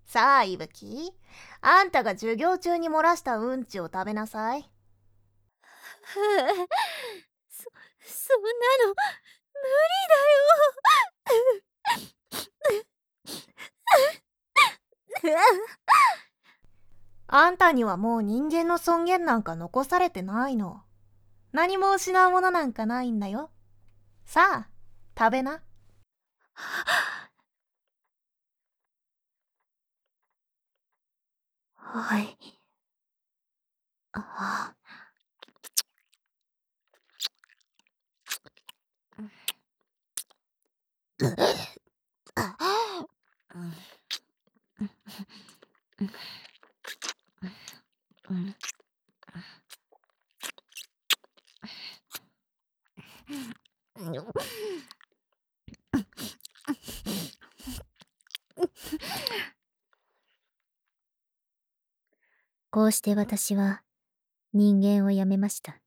さあ、いぶき。あんたが授業中に漏らしたうんちを食べなさい。 そ、そんなの、無理だよ。 あんたにはもう人間の尊厳なんか残されてないの。何も失うものなんかないんだよ。さあ、食べな。 はい。あこうして私は人間をやめました。